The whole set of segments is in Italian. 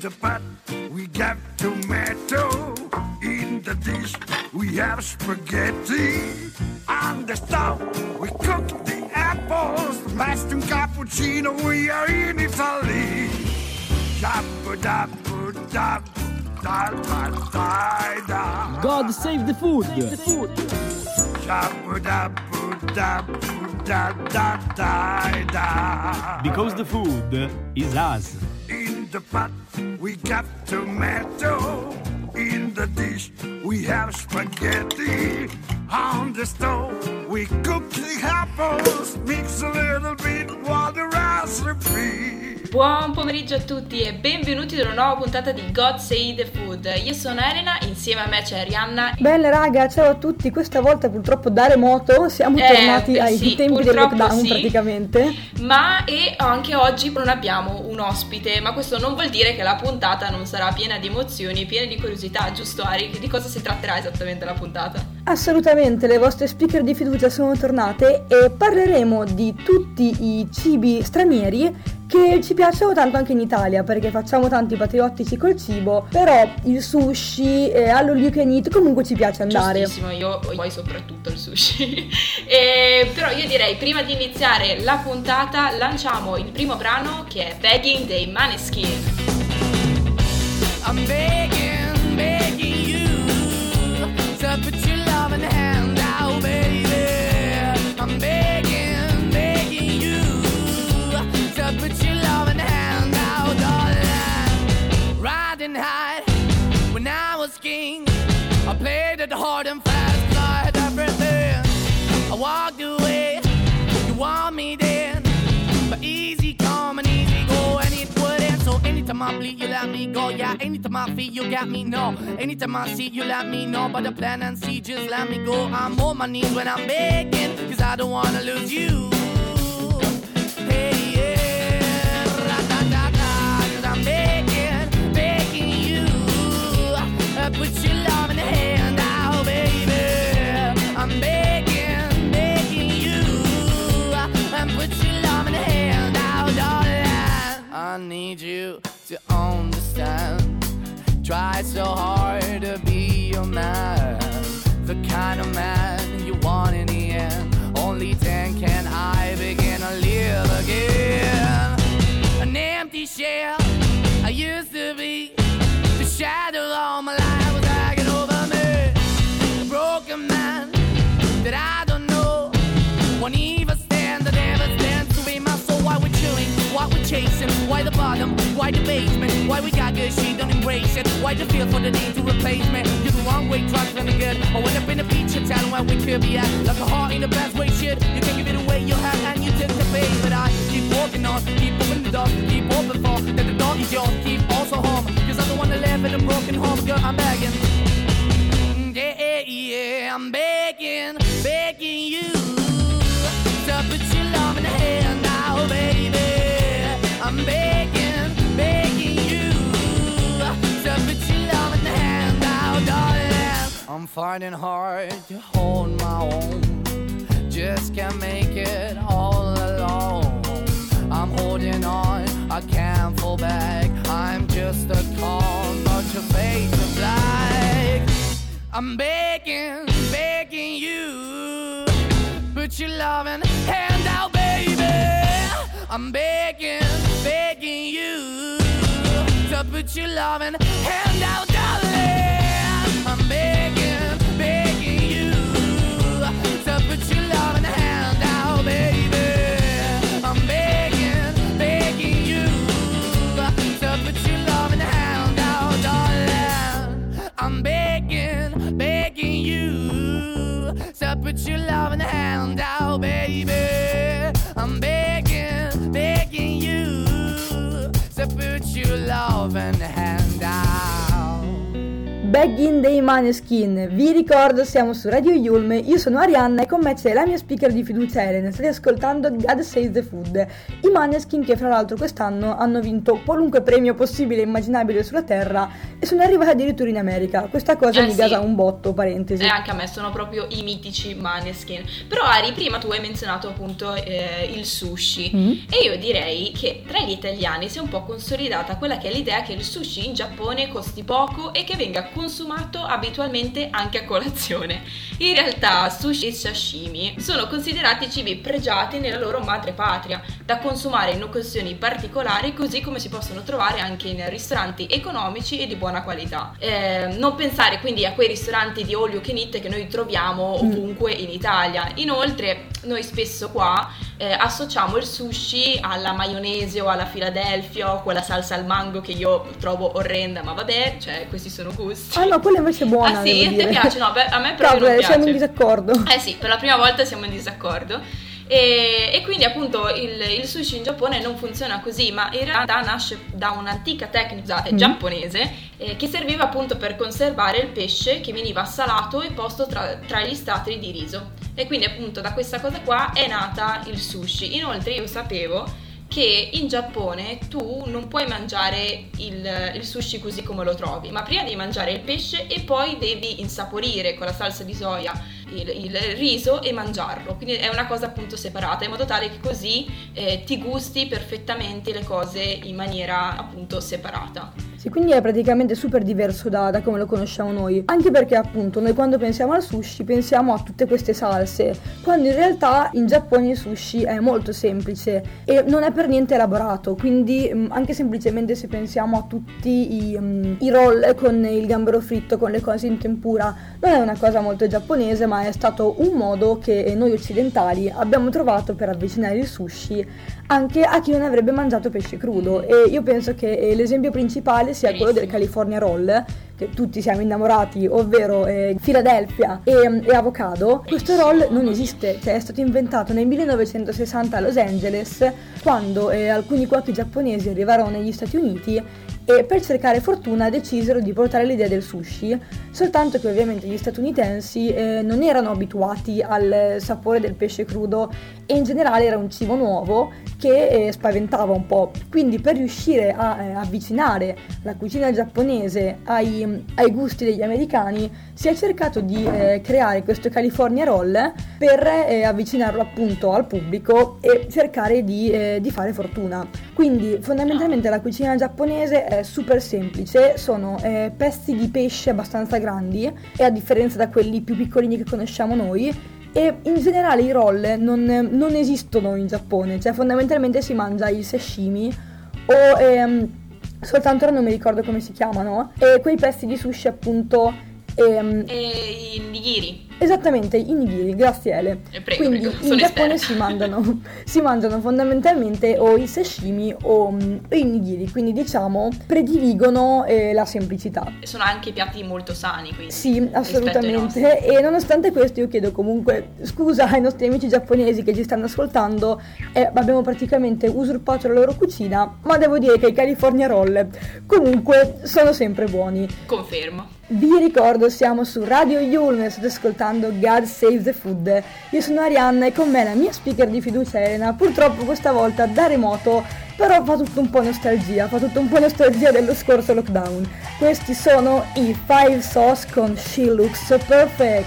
the pot we got tomato. In the dish we have spaghetti. On the stove we cook the apples. Mashed and cappuccino, we are in Italy. God save the food. Because the food is us. In the pot we got tomato. In the dish we have spaghetti. On the stove we cook the apples. Mix a little bit while the recipe. Buon pomeriggio a tutti e benvenuti ad una nuova puntata di God Save the Food. Io sono Elena, insieme a me c'è Arianna. Belle raga, ciao a tutti. Questa volta purtroppo da remoto siamo tornati ai tempi del lockdown praticamente. Ma anche oggi non abbiamo un ospite, ma questo non vuol dire che la puntata non sarà piena di emozioni, piena di curiosità, giusto Ari? Di cosa si tratterà esattamente la puntata? Assolutamente, le vostre speaker di fiducia sono tornate e parleremo di tutti i cibi stranieri che ci piacciono tanto anche in Italia, perché facciamo tanti patriottici col cibo, però il sushi, all you can eat, comunque ci piace andare. Giustissimo, io poi soprattutto il sushi. Però io direi, prima di iniziare la puntata, lanciamo il primo brano che è Begging dei Maneskin. I'm begging you to put your love in the hand out, baby. I'm begging you to put your love in the hand out, darling. Riding high when I was king, I played it hard and fast, 'cause I had everything. I walked away, you want me then, but easy come and easy go, and it wouldn't. So anytime I bleed, you let me go. Yeah, anytime I feel, you got me, no. Anytime I see, you let me know. But the plan and see, just let me go. I'm on my knees when I'm begging, 'cause I don't wanna lose you. Hey, yeah, ra-da-da-da, 'cause I'm begging you, put your love in the hand out, baby. I'm begging you, put your love in the hand out, darling. I need you to understand. Try so hard to be your man, the kind of man you want in the end. Only then can I begin to live again. An empty shell I used to be, the shadow all my life was hanging over me. A broken man that I don't know won't even stand, that never stands to be my soul. Why we're chilling, why we're chasing, why the bottom, why the basement, why we got good, she don't embrace it, why the feel for the need to replace me. You're the wrong way, trying to good. I went up in a feature town where we could be at, like a heart in the best way, shit. You can give it away, you have, and you tend to pay. But I keep walking on, keep opening the door, keep open for, that the door is yours, keep also home. 'Cause I'm the one that live in a broken home, girl, I'm begging. Yeah, I'm begging you to put your love in the hand now, baby. I'm begging you to put your love in the hand now, darling. I'm fighting hard to hold my own, just can't make it all alone. I'm holding on, I can't fall back, I'm just a call, but your face is black. I'm begging you, put your loving hand out, baby. I'm begging you to put your loving hand out, darling. I'm begging you to put your loving hand out, baby. I'm begging you to put your loving hand out, darling. I'm begging you to put your loving hand out, baby. I'm begging you to put your loving hand out. Begging dei Maneskin. Vi ricordo, siamo su Radio Yulm, io sono Arianna e con me c'è la mia speaker di fiducia Elena. State ascoltando God Save the Food. I Maneskin, che fra l'altro quest'anno hanno vinto qualunque premio possibile e immaginabile sulla terra e sono arrivati addirittura in America. Questa cosa mi gasa un botto, parentesi. Anche a me sono proprio i mitici Maneskin. Però Ari, prima tu hai menzionato appunto il sushi e io direi che tra gli italiani si è un po' consolidata quella che è l'idea che il sushi in Giappone costi poco e che venga consumato abitualmente anche a colazione. In realtà sushi e sashimi sono considerati cibi pregiati nella loro madrepatria, da consumare in occasioni particolari, così come si possono trovare anche in ristoranti economici e di buona qualità. Non pensare quindi a quei ristoranti di all you can eat che noi troviamo ovunque in Italia. Inoltre noi spesso qua associamo il sushi alla maionese o alla Philadelphia o quella salsa al mango che io trovo orrenda, ma vabbè, cioè questi sono gusti. Ah no, quella invece è buona. Ah sì, a te piace? No, a me proprio Cavolo, non piace. siamo in disaccordo. Sì, per la prima volta siamo in disaccordo. E quindi appunto il sushi in Giappone non funziona così, ma in realtà nasce da un'antica tecnica giapponese che serviva appunto per conservare il pesce che veniva salato e posto tra gli stratri di riso. E quindi appunto da questa cosa qua è nata il sushi. Inoltre io sapevo che in Giappone tu non puoi mangiare il sushi così come lo trovi, ma prima devi mangiare il pesce e poi devi insaporire con la salsa di soia il riso e mangiarlo, quindi è una cosa appunto separata, in modo tale che così ti gusti perfettamente le cose in maniera appunto separata. Sì, quindi è praticamente super diverso da come lo conosciamo noi, anche perché appunto noi quando pensiamo al sushi pensiamo a tutte queste salse, quando in realtà in Giappone il sushi è molto semplice e non è per niente elaborato, quindi anche semplicemente se pensiamo a tutti i roll con il gambero fritto, con le cose in tempura, non è una cosa molto giapponese, ma è stato un modo che noi occidentali abbiamo trovato per avvicinare il sushi anche a chi non avrebbe mangiato pesce crudo. E io penso che l'esempio principale sia quello del California Roll, che tutti siamo innamorati, ovvero Philadelphia e avocado. Questo roll non esiste, cioè è stato inventato nel 1960 a Los Angeles, quando alcuni cuochi giapponesi arrivarono negli Stati Uniti e per cercare fortuna decisero di portare l'idea del sushi, soltanto che ovviamente gli statunitensi non erano abituati al sapore del pesce crudo e in generale era un cibo nuovo che spaventava un po', quindi per riuscire a avvicinare la cucina giapponese ai gusti degli americani si è cercato di creare questo California Roll per avvicinarlo appunto al pubblico e cercare di fare fortuna. Quindi fondamentalmente la cucina giapponese è super semplice, sono pezzi di pesce abbastanza grandi e a differenza da quelli più piccolini che conosciamo noi, e in generale i roll non esistono in Giappone, cioè fondamentalmente si mangia il sashimi o soltanto ora non mi ricordo come si chiamano, e quei pezzi di sushi appunto i nigiri. Esattamente, i nigiri, grazie Ele. Prego, quindi in Giappone si mangiano fondamentalmente o i sashimi o i nigiri, quindi diciamo prediligono la semplicità. Sono anche piatti molto sani, quindi. Sì, assolutamente. E nonostante questo io chiedo comunque scusa ai nostri amici giapponesi che ci stanno ascoltando, abbiamo praticamente usurpato la loro cucina, ma devo dire che i California Roll comunque sono sempre buoni. Confermo. Vi ricordo, siamo su Radio Yulm e state ascoltando God Save the Food. Io sono Arianna e con me la mia speaker di fiducia Elena, purtroppo questa volta da remoto, però fa tutto un po' nostalgia dello scorso lockdown. Questi sono i Five Sauce con She Looks So Perfect.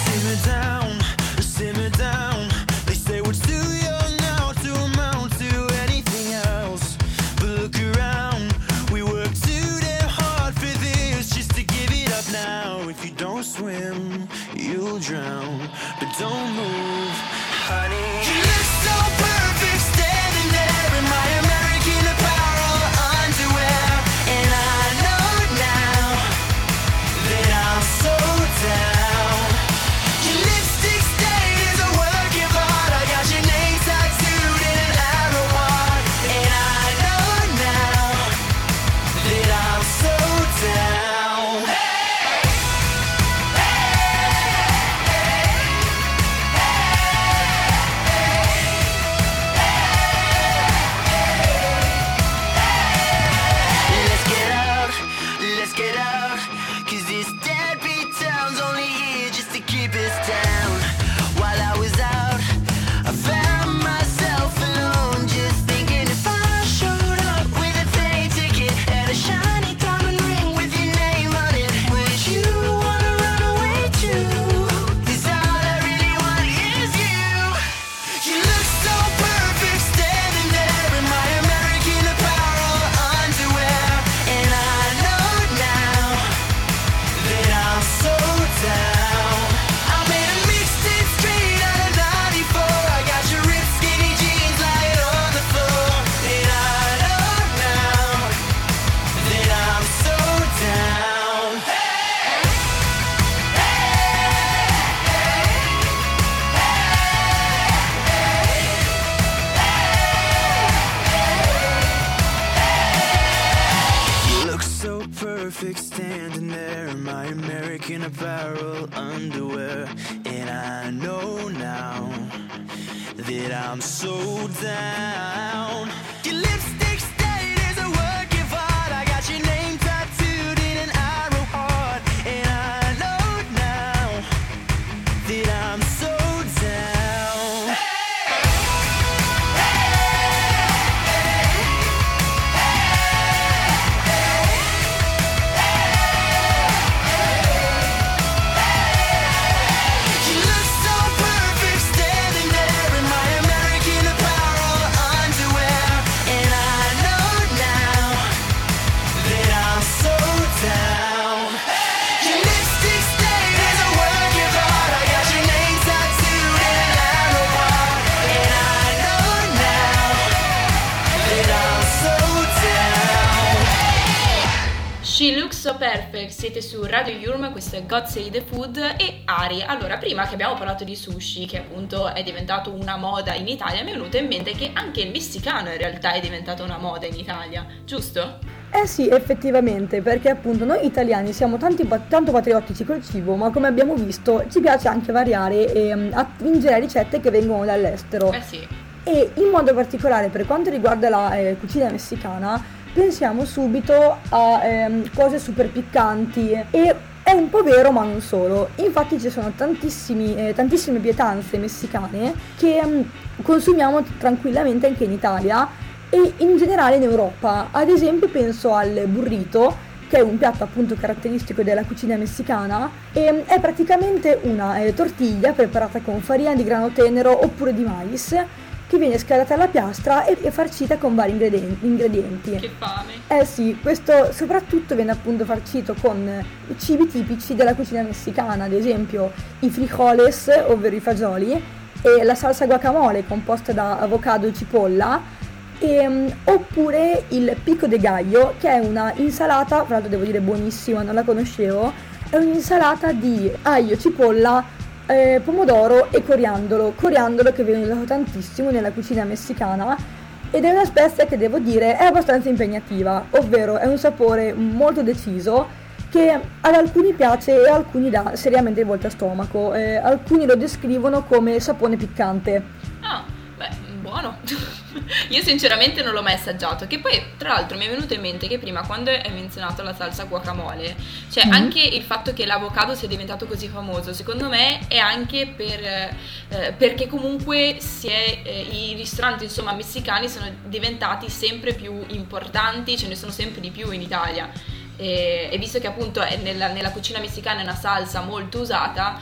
Simmer down. They say we're too young now to amount to anything else. But look around, we work too damn hard for this, just to give it up now. If you don't swim, you'll drown. But don't move, honey. You look so perfect standing there in my American Apparel underwear. And I know now that I'm so down. Your lipstick stain is a work of art. I got your name tattooed in an arrow mark. And I know now that I'm so down. Hey, hey, hey, hey. American Apparel underwear. And I know now that I'm so down. Your lipstick stain is a work of art. I got your name tattooed in an arrow heart. And I know now that I'm so down. You look so perfect standing there in my American Apparel underwear. And I know now that I'm so down. Your lipstick stain is a work of art. I got your name tattooed in an arrow heart. And I know now that I'm so down. She Looks So Perfect, siete su Radio Yulm, questo è God Save the Food. E Ari, allora prima che abbiamo parlato di sushi, che appunto è diventato una moda in Italia, mi è venuto in mente che anche il messicano in realtà è diventato una moda in Italia, giusto? Eh sì, effettivamente, perché appunto noi italiani siamo tanto patriottici col cibo, ma come abbiamo visto ci piace anche variare e attingere a ricette che vengono dall'estero. Eh sì. E in modo particolare per quanto riguarda la cucina messicana pensiamo subito a cose super piccanti, e è un po' vero ma non solo. Infatti ci sono tantissime pietanze messicane che consumiamo tranquillamente anche in Italia e in generale in Europa. Ad esempio penso al burrito, che è un piatto appunto caratteristico della cucina messicana, e è praticamente una tortiglia preparata con farina di grano tenero oppure di mais, che viene scaldata alla piastra e farcita con vari ingredienti. Che fame! Eh sì, questo soprattutto viene appunto farcito con cibi tipici della cucina messicana, ad esempio i frijoles, ovvero i fagioli, e la salsa guacamole composta da avocado e cipolla, oppure il pico de gallo, che è una insalata, tra l'altro devo dire buonissima, non la conoscevo, è un'insalata di aglio, cipolla, pomodoro e coriandolo che viene usato tantissimo nella cucina messicana, ed è una spezia che devo dire è abbastanza impegnativa, ovvero è un sapore molto deciso che ad alcuni piace e a alcuni dà seriamente volta a stomaco. Alcuni lo descrivono come sapone piccante. Ah, beh, buono. Io sinceramente non l'ho mai assaggiato, che poi tra l'altro mi è venuto in mente che prima, quando hai menzionato la salsa guacamole, cioè anche il fatto che l'avocado sia diventato così famoso, secondo me è anche perché comunque i ristoranti insomma messicani sono diventati sempre più importanti, ce ne sono sempre di più in Italia. E visto che appunto nella cucina messicana è una salsa molto usata,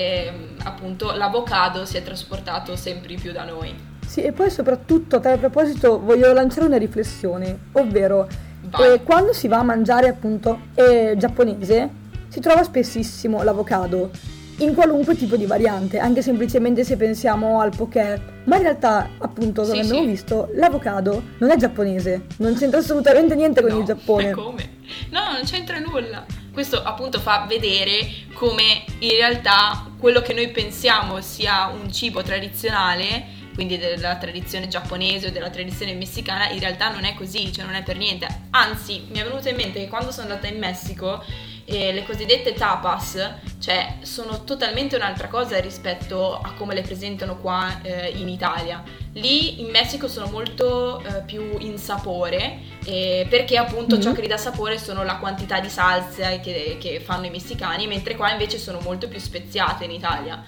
appunto l'avocado si è trasportato sempre di più da noi. Sì, e poi soprattutto a tale proposito voglio lanciare una riflessione, ovvero quando si va a mangiare appunto giapponese si trova spessissimo l'avocado in qualunque tipo di variante, anche semplicemente se pensiamo al poké, ma in realtà appunto come abbiamo visto l'avocado non è giapponese, non c'entra assolutamente niente con il Giappone. Come? No, non c'entra nulla. Questo appunto fa vedere come in realtà quello che noi pensiamo sia un cibo tradizionale, quindi della tradizione giapponese o della tradizione messicana, in realtà non è così, cioè non è per niente. Anzi, mi è venuto in mente che quando sono andata in Messico, le cosiddette tapas, cioè sono totalmente un'altra cosa rispetto a come le presentano qua in Italia. Lì in Messico sono molto più in sapore, perché appunto ciò che gli dà sapore sono la quantità di salsa che fanno i messicani, mentre qua invece sono molto più speziate in Italia.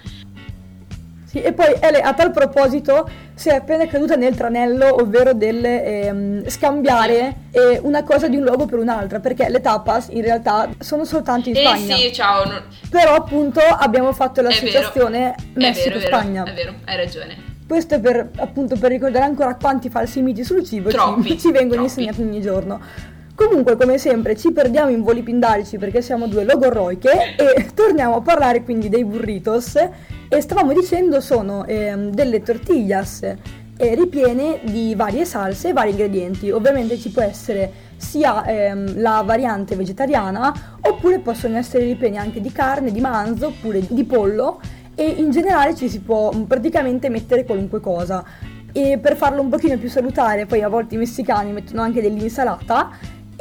Sì, e poi Ele, a tal proposito, si è appena caduta nel tranello, ovvero del scambiare una cosa di un luogo per un'altra, perché le tapas in realtà sono soltanto in Spagna. Sì, ciao. Però appunto abbiamo fatto l'associazione Messico-Spagna. È vero, hai ragione. Questo è per ricordare ancora quanti falsi miti sul cibo ci vengono insegnati ogni giorno. Comunque, come sempre, ci perdiamo in voli pindarici perché siamo due logorroiche e torniamo a parlare quindi dei burritos. E stavamo dicendo sono delle tortillas ripiene di varie salse e vari ingredienti. Ovviamente ci può essere sia la variante vegetariana, oppure possono essere ripieni anche di carne, di manzo, oppure di pollo, e in generale ci si può praticamente mettere qualunque cosa. E per farlo un pochino più salutare, poi a volte i messicani mettono anche dell'insalata,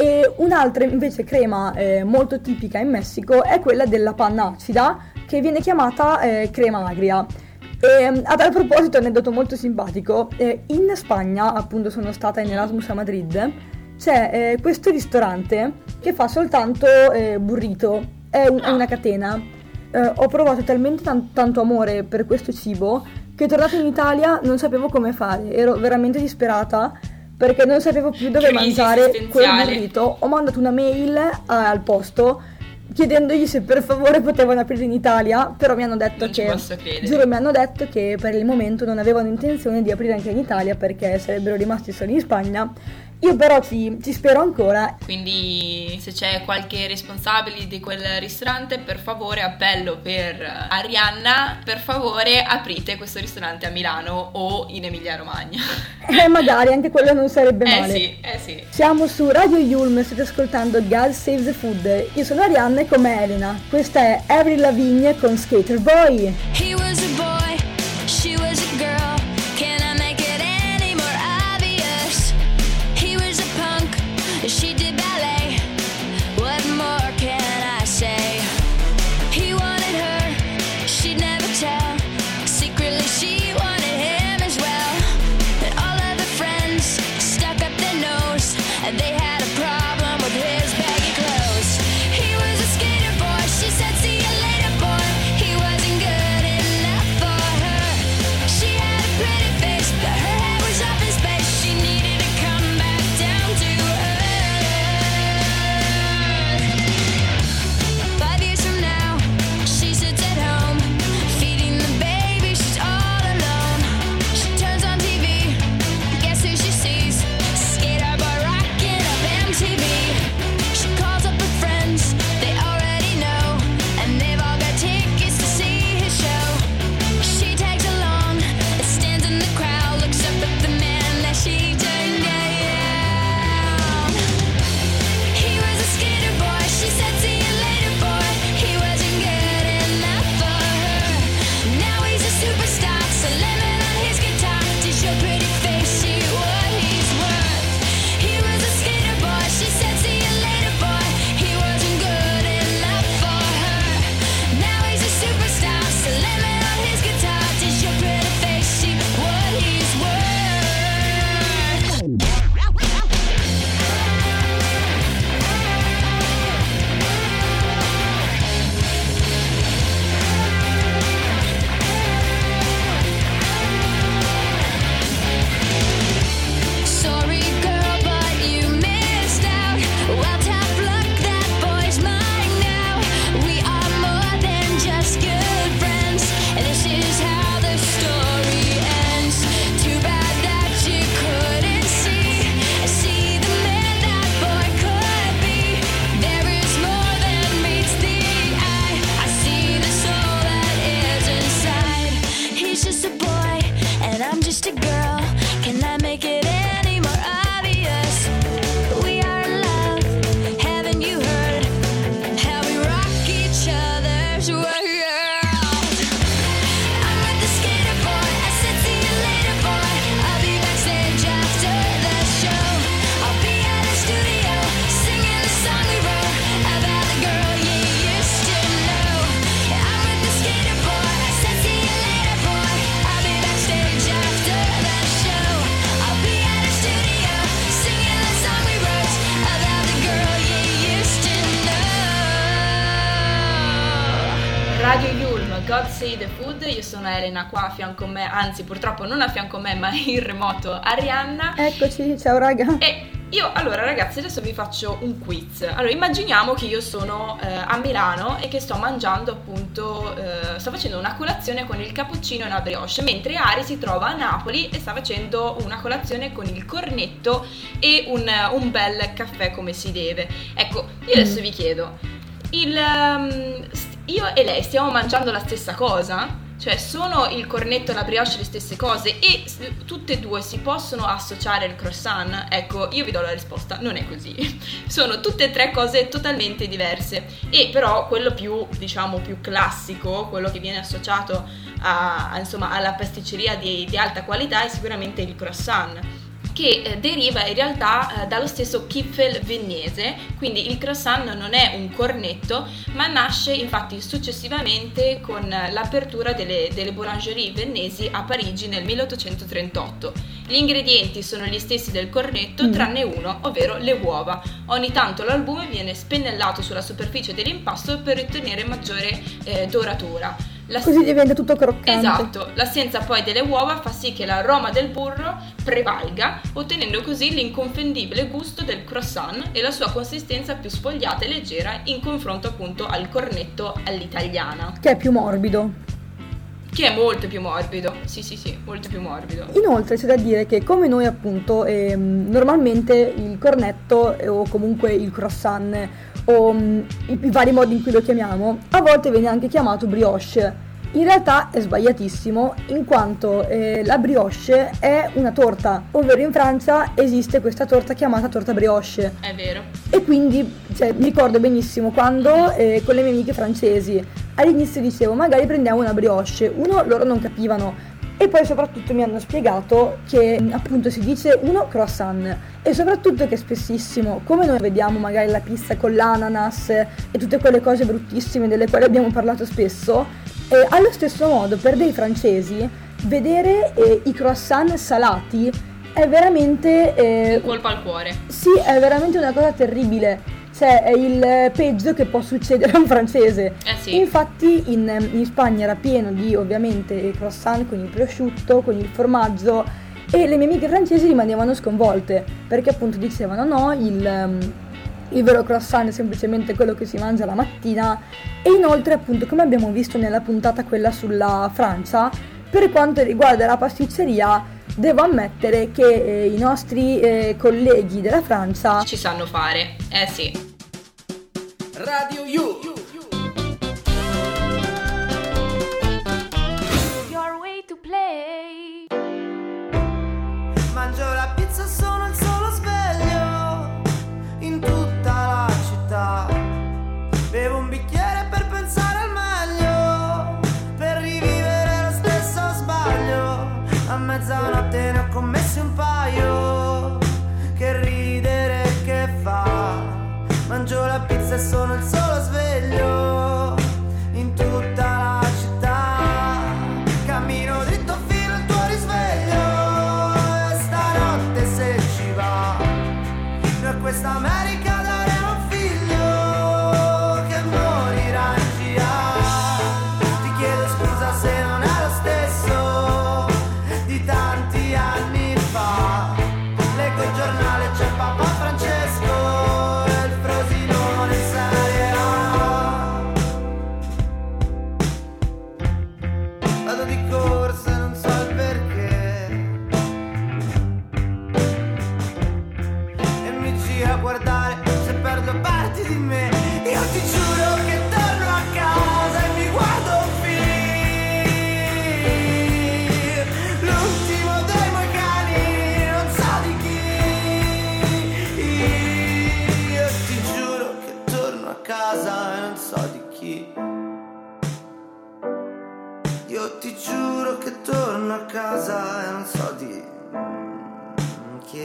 E un'altra invece crema molto tipica in Messico è quella della panna acida, che viene chiamata crema agria. E, a tal proposito, un aneddoto molto simpatico, in Spagna, appunto sono stata in Erasmus a Madrid, c'è questo ristorante che fa soltanto burrito, è una catena. Ho provato talmente tanto amore per questo cibo che tornata in Italia non sapevo come fare, ero veramente disperata perché non sapevo più dove mangiare quel burrito. Ho mandato una mail al posto chiedendogli se per favore potevano aprire in Italia, però mi hanno detto mi hanno detto che per il momento non avevano intenzione di aprire anche in Italia perché sarebbero rimasti solo in Spagna. Io però ci spero ancora. Quindi se c'è qualche responsabile di quel ristorante, per favore, appello per Arianna, per favore aprite questo ristorante a Milano o in Emilia Romagna. Magari anche quello non sarebbe male. Sì. Siamo su Radio Yulm, state ascoltando God Save the Food. Io sono Arianna e con me Elena. Questa è Avril Lavigne con Skater Boy. He was a boy, she was a girl. Can I make it any more obvious? He was a punk, she did ballet. What more can I say? He wanted her, she'd never tell. Secretly she wanted him as well. And all of her friends stuck up their nose, and they had a problem with his baggy clothes. He was a skater boy, she said see you later boy. He wasn't good enough for her. She had a pretty face, but her head was up in space. She needed to come back down to earth. 5 years from now, she sits at home, feeding the baby, she's all alone. She turns on TV, guess who she sees? Skater boy rocking up MTV. She calls up her friends, they already know, and they've all got tickets to see his show. She tags along, stands in the crowd, looks up at the man that she turned down. He was a skater boy, she said see you later boy. He wasn't good enough for her. Now he's a superstar, slamming on his guitar. Does your pretty face see what he's worth? He was a skater boy, she said see you later boy. He wasn't good enough for her. Now he's a superstar, slamming on his guitar. Does your pretty face see what he's worth? Sorry girl, but you missed out. Well, tough luck, that boy's mine now. We are more than just good friends, and this is how the story ends. Too bad that you couldn't see the man that boy could be. There is more than meets the eye. I see the soul that is inside. He's just a boy, and I'm just a girl. Can I make it any more obvious? We are in love, haven't you heard how we rock each other's world? I'm with the skater boy, I said see you later boy. I'll be backstage after the show. I'll be at a studio, singing the song we wrote about the girl you used to know. I'm with the skater boy, I said see you later boy. I'll be backstage after the show. I'll be at a studio, singing the song we wrote about the girl you used to know. Radio Yulm, God Save the Food. Io sono Elena, qua a fianco a me, anzi purtroppo non a fianco a me ma in remoto Arianna. Eccoci, ciao raga. E io, allora ragazzi, adesso vi faccio un quiz. Allora, immaginiamo che io sono a Milano e che sto mangiando appunto, sto facendo una colazione con il cappuccino e una brioche, mentre Ari si trova a Napoli e sta facendo una colazione con il cornetto e un bel caffè come si deve. Ecco, io adesso vi chiedo, io e lei stiamo mangiando la stessa cosa? Cioè, sono il cornetto e la brioche le stesse cose e tutte e due si possono associare al croissant? Ecco, io vi do la risposta, non è così. Sono tutte e tre cose totalmente diverse. E però quello più, diciamo, più classico, quello che viene associato insomma, alla pasticceria di alta qualità è sicuramente il croissant, che deriva in realtà dallo stesso Kipfel viennese, quindi il croissant non è un cornetto, ma nasce infatti successivamente con l'apertura delle boulangerie viennesi a Parigi nel 1838. Gli ingredienti sono gli stessi del cornetto, tranne uno, ovvero le uova. Ogni tanto l'albume viene spennellato sulla superficie dell'impasto per ottenere maggiore doratura. Così diventa tutto croccante. Esatto, l'assenza poi delle uova fa sì che l'aroma del burro prevalga, ottenendo così l'inconfondibile gusto del croissant e la sua consistenza più spogliata e leggera in confronto appunto al cornetto all'italiana. Che è più morbido. Che è molto più morbido, sì, molto più morbido. Inoltre c'è da dire che come noi appunto normalmente il cornetto o comunque il croissant o i vari modi in cui lo chiamiamo, a volte viene anche chiamato brioche. In realtà è sbagliatissimo, in quanto la brioche è una torta, ovvero in Francia esiste questa torta chiamata torta brioche. È vero. E quindi mi ricordo benissimo quando con le mie amiche francesi all'inizio dicevo magari prendiamo una brioche, loro non capivano. E poi soprattutto mi hanno spiegato che appunto si dice croissant e soprattutto che spessissimo, come noi vediamo magari la pizza con l'ananas e tutte quelle cose bruttissime delle quali abbiamo parlato spesso, allo stesso modo per dei francesi vedere i croissant salati è veramente un colpo al cuore. Sì, è veramente una cosa terribile. Cioè, è il peggio che può succedere a un francese. Sì. Infatti in Spagna era pieno di ovviamente croissant con il prosciutto, con il formaggio, e le mie amiche francesi rimanevano sconvolte perché appunto dicevano no, il vero croissant è semplicemente quello che si mangia la mattina. E inoltre appunto, come abbiamo visto nella puntata quella sulla Francia, per quanto riguarda la pasticceria devo ammettere che i nostri colleghi della Francia ci sanno fare, sì. Radio You. Your way to play. Mangio la pizza, sono il solo sveglio in tutta la città. Bevo un bicchiere per pensare al meglio, per rivivere lo stesso sbaglio. A mezzanotte ne ho commessi un paio, che ridere che fa. Mangio la pizza e sono il solo sveglio in tutta la città. Cammino dritto fino al tuo risveglio e stanotte se ci va, noi a questa America daremo un figlio che morirà in GA. Ti chiedo scusa se non è lo stesso di tanti anni fa. Leggo il giornale, c'è Papa Francesco e il Frosinone in Serie A. Vado di corsa e non so il perché, e mi giro a guardare se perdo parti di me. Io ti giuro che torno a casa e mi guardo un film, l'ultimo dei Moicani, non so di chi. Io ti giuro che torno a casa e non so di chi. Io ti giuro che torno a casa e non so di chi.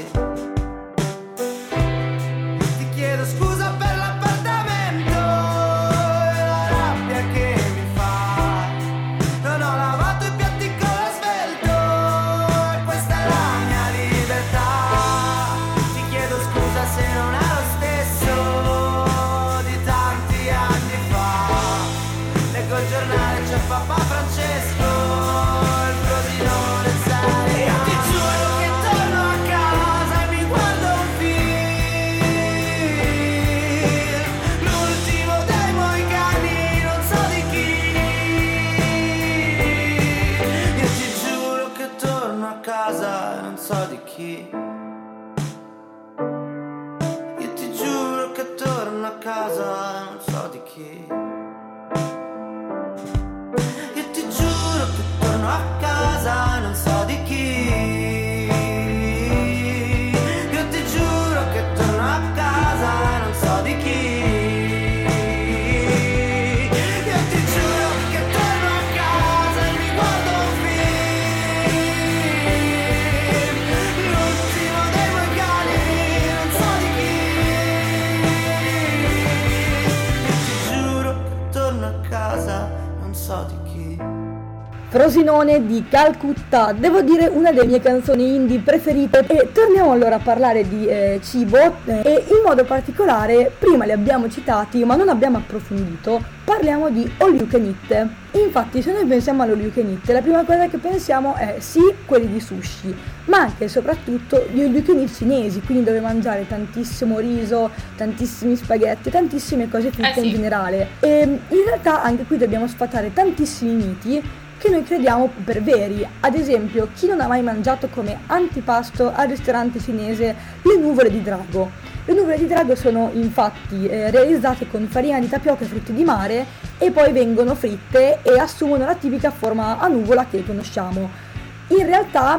Ti chiedo scusa per l'appartamento e la rabbia che mi fa. Non ho lavato i piatti con lo svelto e questa è la mia libertà. Ti chiedo scusa se non è lo stesso di tanti anni fa. Leggo il giornale, c'è Papa Francesco, il Frosinone in Serie A. Io ti giuro che torno a casa e mi guardo un film, l'ultimo dei Moicani, non so di chi. Io ti giuro che torno a casa e non so di chi. Io ti giuro che torno a casa e non so di chi. Io ti giuro che torno a casa e non so di chi. Io ti giuro che torno a casa e non so di chi. Io ti giuro che torno a casa e mi guardo un film, l'ultimo Frosinone di Calcutta, devo dire una delle mie canzoni indie preferite. E torniamo allora a parlare di cibo e in modo particolare, prima li abbiamo citati ma non abbiamo approfondito, parliamo di all you can eat. Infatti se noi pensiamo all'all you can eat, la prima cosa che pensiamo è sì quelli di sushi, ma anche e soprattutto gli all you can eat cinesi, quindi dove mangiare tantissimo riso, tantissimi spaghetti, tantissime cose fritte in generale. E in realtà anche qui dobbiamo sfatare tantissimi miti che noi crediamo per veri. Ad esempio, chi non ha mai mangiato come antipasto al ristorante cinese le nuvole di drago? Le nuvole di drago sono infatti realizzate con farina di tapioca e frutti di mare e poi vengono fritte e assumono la tipica forma a nuvola che conosciamo. In realtà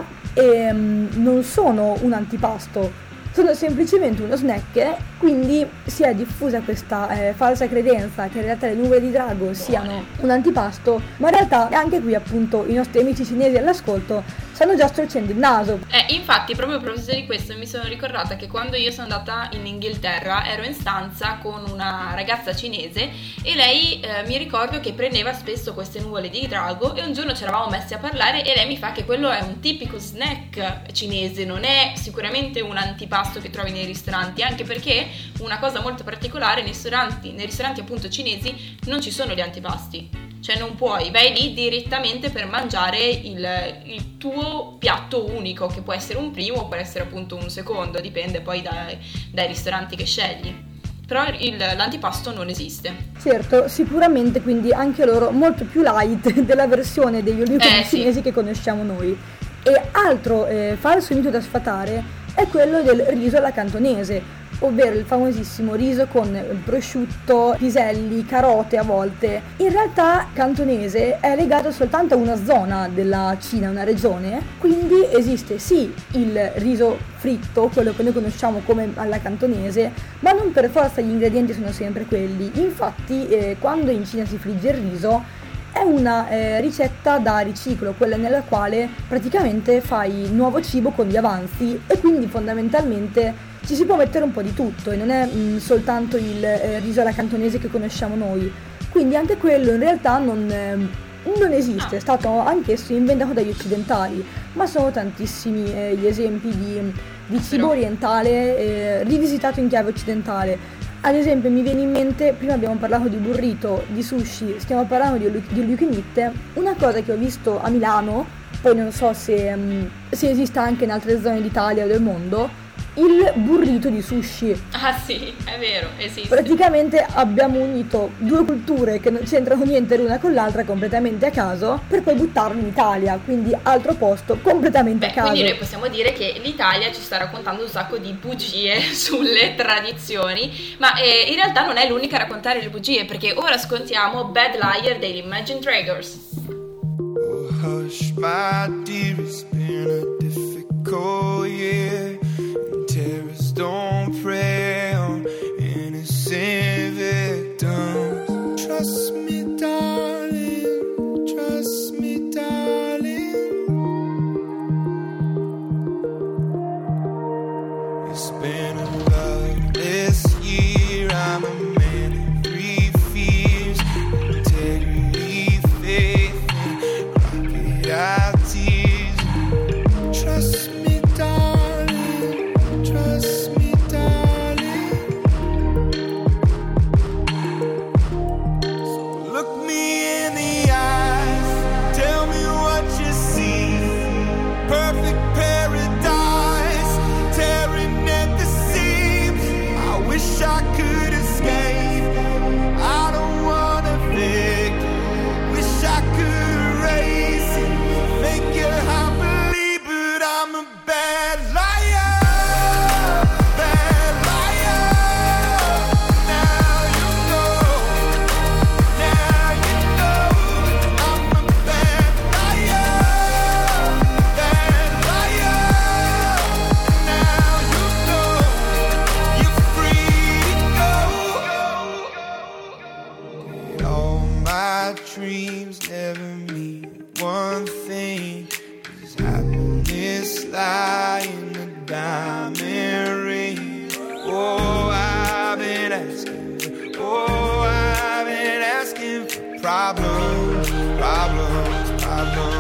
non sono un antipasto, sono semplicemente uno snack, quindi si è diffusa questa falsa credenza che in realtà le nuvole di drago siano un antipasto, ma in realtà anche qui appunto i nostri amici cinesi all'ascolto stanno già storcendo il naso. Infatti proprio a proposito di questo mi sono ricordata che quando io sono andata in Inghilterra ero in stanza con una ragazza cinese e lei mi ricordo che prendeva spesso queste nuvole di drago e un giorno ci eravamo messi a parlare e lei mi fa che quello è un tipico snack cinese, non è sicuramente un antipasto che trovi nei ristoranti, anche perché una cosa molto particolare nei ristoranti appunto cinesi non ci sono gli antipasti. Cioè non puoi, vai lì direttamente per mangiare il tuo piatto unico, che può essere un primo o può essere appunto un secondo, dipende poi dai ristoranti che scegli. Però l'antipasto non esiste. Certo, sicuramente, quindi anche loro molto più light della versione degli all you can eat cinesi che conosciamo noi. E altro falso mito da sfatare è quello del riso alla cantonese, ovvero il famosissimo riso con prosciutto, piselli, carote a volte. In realtà cantonese è legato soltanto a una zona della Cina, una regione, quindi esiste sì il riso fritto, quello che noi conosciamo come alla cantonese, ma non per forza gli ingredienti sono sempre quelli. Infatti quando in Cina si frigge il riso è una ricetta da riciclo, quella nella quale praticamente fai nuovo cibo con gli avanzi e quindi fondamentalmente ci si può mettere un po' di tutto e non è soltanto il riso alla cantonese che conosciamo noi. Quindi anche quello in realtà non esiste, è stato anch'esso inventato dagli occidentali, ma sono tantissimi gli esempi di cibo orientale rivisitato in chiave occidentale. Ad esempio mi viene in mente, prima abbiamo parlato di burrito, di sushi, stiamo parlando di all you can eat. Una cosa che ho visto a Milano, poi non so se esista anche in altre zone d'Italia o del mondo, il burrito di sushi. Ah sì, è vero, esiste. Praticamente abbiamo unito due culture che non c'entrano niente l'una con l'altra completamente a caso per poi buttarlo in Italia, quindi altro posto completamente a caso. Quindi noi possiamo dire che l'Italia ci sta raccontando un sacco di bugie sulle tradizioni, ma in realtà non è l'unica a raccontare le bugie, perché ora ascoltiamo Bad Liar degli Imagine Dragons. Oh, hush, my dear, it's been a difficult year. Terrorists don't prey on innocent victims. Trust me, darling. Trust me, darling. It's been a loveless year. I'm a man of three fears: integrity, faith, and crocodile tears. Trust me, darling. Trust me, darling. So look me in the eyes, tell me what you see. Perfect paradise, tearing at the seams. I wish I could escape. I don't wanna fake. Wish I could erase it, make you happily, but I'm a bad liar. Dreams never mean one thing. Does happiness lie in a diamond ring? Oh, I've been asking. Oh, I've been asking for problems, problems, problems.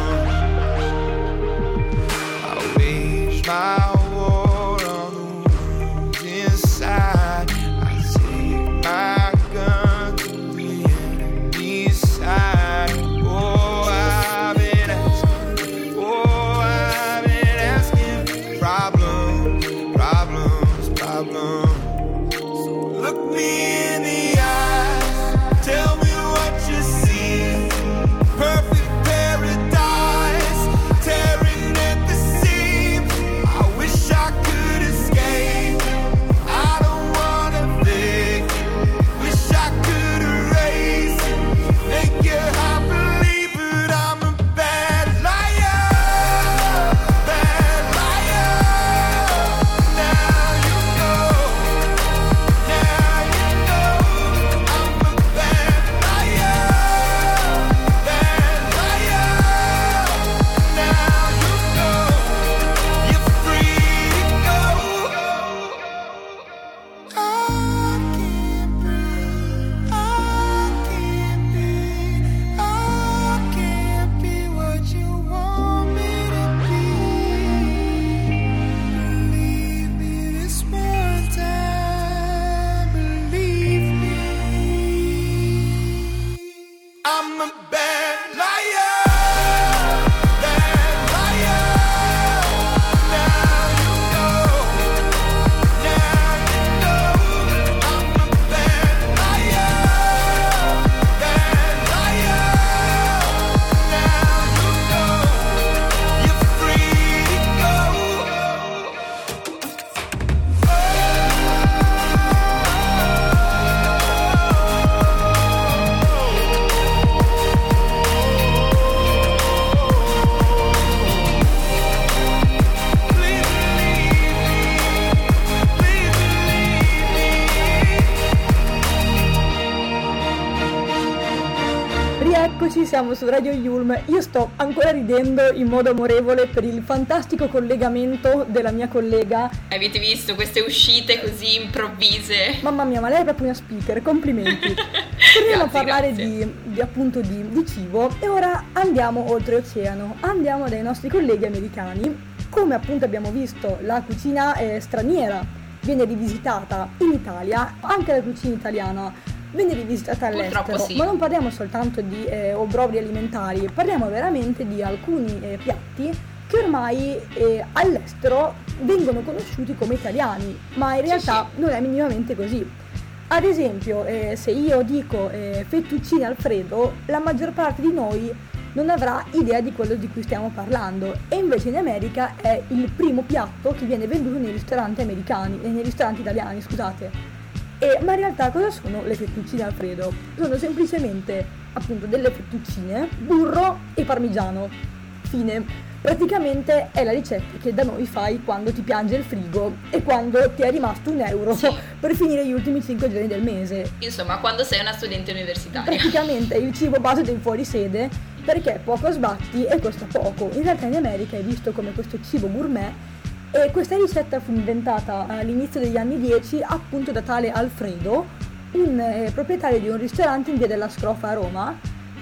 Eccoci, siamo su Radio Yulm. Io sto ancora ridendo in modo amorevole per il fantastico collegamento della mia collega. Avete visto queste uscite così improvvise? Mamma mia, ma lei è proprio una speaker, complimenti. Torniamo a parlare grazie. di cibo e ora andiamo oltreoceano, andiamo dai nostri colleghi americani. Come appunto abbiamo visto, la cucina straniera viene rivisitata in Italia, anche la cucina italiana viene rivisitata all'estero. Purtroppo sì. Ma non parliamo soltanto di obrobri alimentari, parliamo veramente di alcuni piatti che ormai all'estero vengono conosciuti come italiani, ma in realtà non è minimamente così. Ad esempio, se io dico fettuccine Alfredo, la maggior parte di noi non avrà idea di quello di cui stiamo parlando, e invece in America è il primo piatto che viene venduto nei ristoranti americani, nei ristoranti italiani, scusate. Ma in realtà cosa sono le fettuccine Alfredo? Sono semplicemente appunto delle fettuccine, burro e parmigiano. Fine. Praticamente è la ricetta che da noi fai quando ti piange il frigo e quando ti è rimasto €1 per finire gli ultimi 5 giorni del mese. Insomma, quando sei una studente universitaria. Praticamente è il cibo base dei fuorisede, perché poco sbatti e costa poco. In realtà in America è visto come questo cibo gourmet, e questa ricetta fu inventata all'inizio degli anni 10 appunto da tale Alfredo, un proprietario di un ristorante in via della Scrofa a Roma.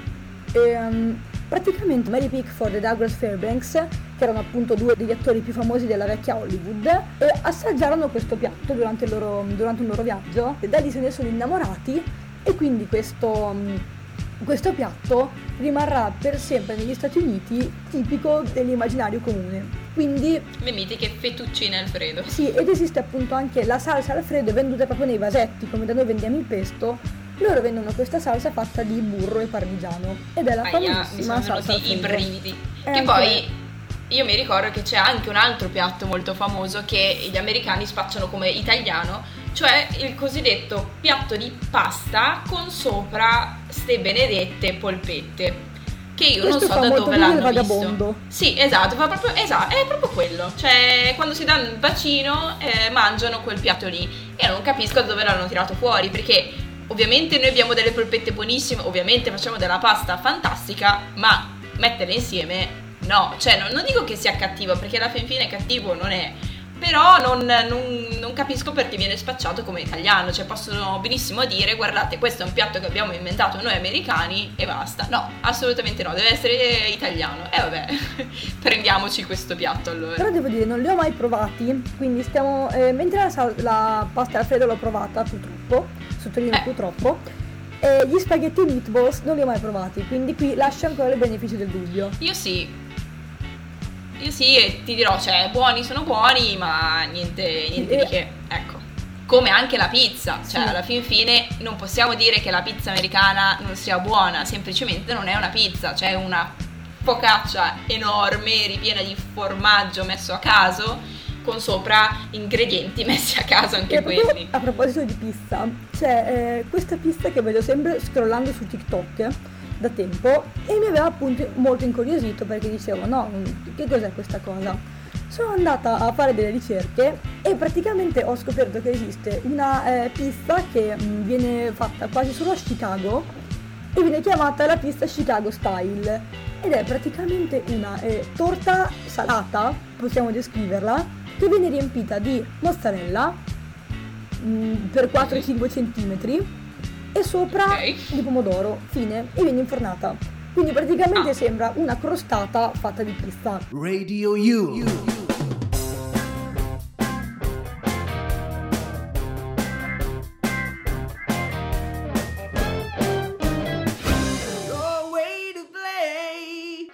Praticamente Mary Pickford e Douglas Fairbanks, che erano appunto due degli attori più famosi della vecchia Hollywood, assaggiarono questo piatto durante un loro viaggio, e da lì se ne sono innamorati, e quindi questo piatto rimarrà per sempre negli Stati Uniti tipico dell'immaginario comune. Quindi Le mitiche fettuccine Alfredo. sì, ed esiste appunto anche la salsa Alfredo venduta proprio nei vasetti, come da noi vendiamo il pesto. Loro vendono questa salsa fatta di burro e parmigiano, ed è la Mi famosissima sono salsa venuti i Alfredo. brividi. Che anche- poi io mi ricordo che c'è anche un altro piatto molto famoso che gli americani spacciano come italiano, cioè il cosiddetto piatto di pasta con sopra ste benedette polpette, che io Questo non so fa da molto dove venire il l'hanno vagabondo. visto. Sì, esatto, è proprio quello. Cioè, quando si danno il bacino, mangiano quel piatto lì. E non capisco da dove l'hanno tirato fuori, perché ovviamente noi abbiamo delle polpette buonissime, ovviamente facciamo della pasta fantastica, ma metterle insieme no. Cioè, non dico che sia cattivo, perché alla fin fine cattivo non è. Però non capisco perché viene spacciato come italiano. Cioè, possono benissimo dire: guardate, questo è un piatto che abbiamo inventato noi americani e basta. No, assolutamente no, deve essere italiano. E vabbè, prendiamoci questo piatto allora. Però devo dire, non li ho mai provati, quindi stiamo... mentre la pasta Alfredo l'ho provata, purtroppo, sottolineo purtroppo, gli spaghetti e meatballs non li ho mai provati, quindi qui lascio ancora il beneficio del dubbio. Io sì, e ti dirò, cioè, buoni sono buoni, ma niente di che, ecco. Come anche la pizza, cioè Sì. alla fin fine non possiamo dire che la pizza americana non sia buona, semplicemente non è una pizza, cioè una focaccia enorme ripiena di formaggio messo a caso, con sopra ingredienti messi a caso anche E proprio quelli. a proposito di pizza, c'è questa pizza che vedo sempre scrollando su TikTok da tempo, e mi aveva appunto molto incuriosito, perché dicevo: no, che cos'è questa cosa? Sono andata a fare delle ricerche e praticamente ho scoperto che esiste una pizza che viene fatta quasi solo a Chicago e viene chiamata la pizza Chicago Style, ed è praticamente una torta salata, possiamo descriverla, che viene riempita di mozzarella per 4-5 centimetri e sopra Ok. di pomodoro, fine, e viene infornata. Quindi praticamente sembra una crostata fatta di pizza. Radio U. Your way to play.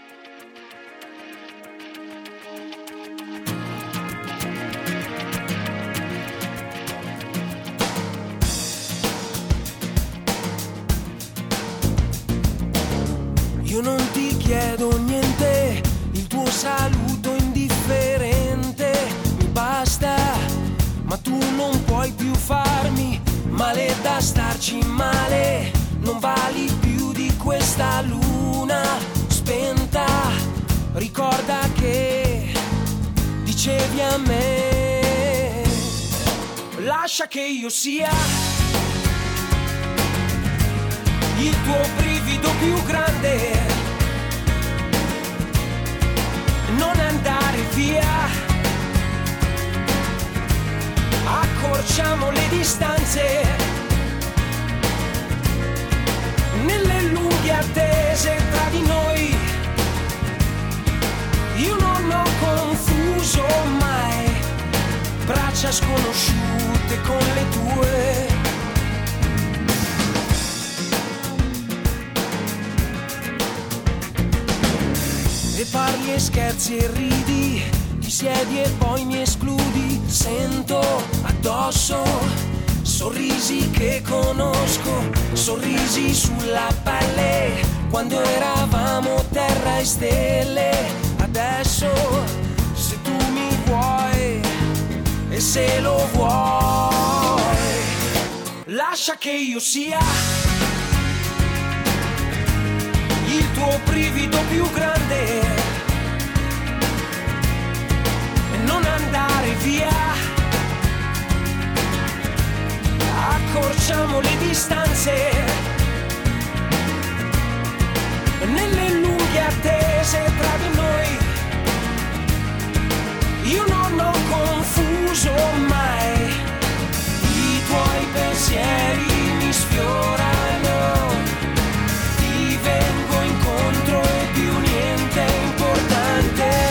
Io non ti chiedo niente, il tuo saluto indifferente mi basta, ma tu non puoi più farmi male da starci male, non vali più di questa luna spenta, ricorda che dicevi a me, lascia che io sia il tuo brivido brivido più grande, non andare via, accorciamo le distanze, nelle lunghe attese tra di noi, io non ho confuso mai, braccia sconosciute con le tue. E parli e scherzi e ridi, ti siedi e poi mi escludi, sento addosso sorrisi che conosco, sorrisi sulla pelle, quando eravamo terra e stelle. Adesso se tu mi vuoi e se lo vuoi, lascia che io sia il tuo brivido più grande e non andare via, accorciamo le distanze, nelle lunghe attese tra di noi, io non ho confuso mai, i tuoi pensieri mi sfiorano, ti vengo incontro e più niente è importante.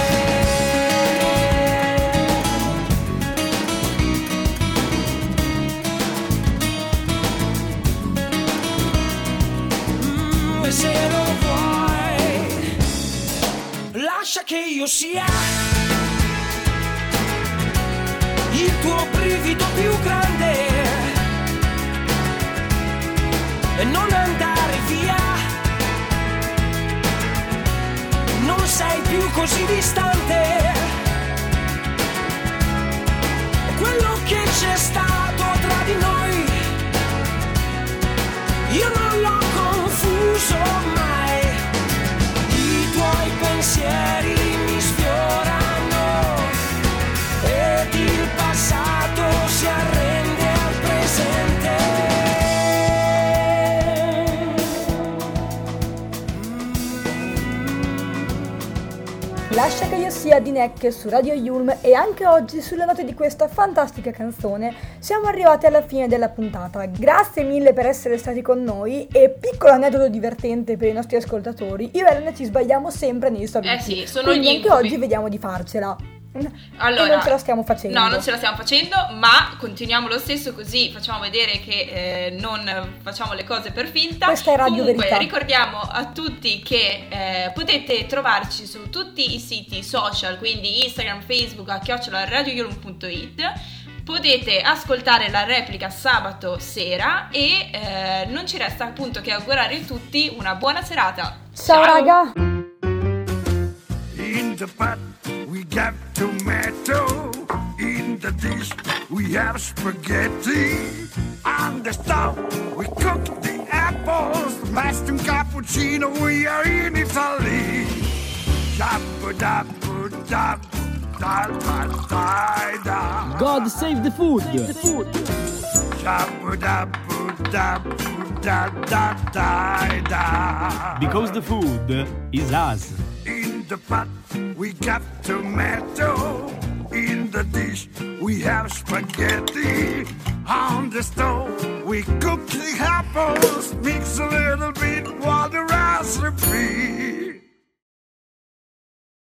Se lo vuoi, lascia che io sia il tuo brivido più grande e non andare via, non sei più così distante, quello che c'è stato tra di noi, io non l'ho confuso mai, i tuoi pensieri mi sfiorano ed il passato si arrende al presente. Lascia che io sia di Neck su Radio Yulm, e anche oggi sulle note di questa fantastica canzone siamo arrivati alla fine della puntata. Grazie mille per essere stati con noi, e piccolo aneddoto divertente per i nostri ascoltatori: io e Elena ci sbagliamo sempre nei saluti. Sì, sono quindi gli anche incubi. oggi vediamo di farcela. Allora, e non ce la stiamo facendo. No, non ce la stiamo facendo, ma continuiamo lo stesso, così facciamo vedere che non facciamo le cose per finta. Questa è Radio Comunque, Verità. ricordiamo a tutti che potete trovarci su tutti i siti social, quindi Instagram, Facebook, @radioyulm.it. Potete ascoltare la replica sabato sera e non ci resta appunto che augurare a tutti una buona serata. Ciao raga! In the pot we got tomato. In the dish we have spaghetti. On the stove we cook the apples. Mashed and cappuccino, we are in Italy. Shabba-dabba-dabba, da-da-da-da. God save the food. Shabba-dabba-dabba, da-da-da-da. Because the food is us. In the pot we got tomato. In the dish we have spaghetti. On the stove we cook the apples. Mix a little bit while the recipe.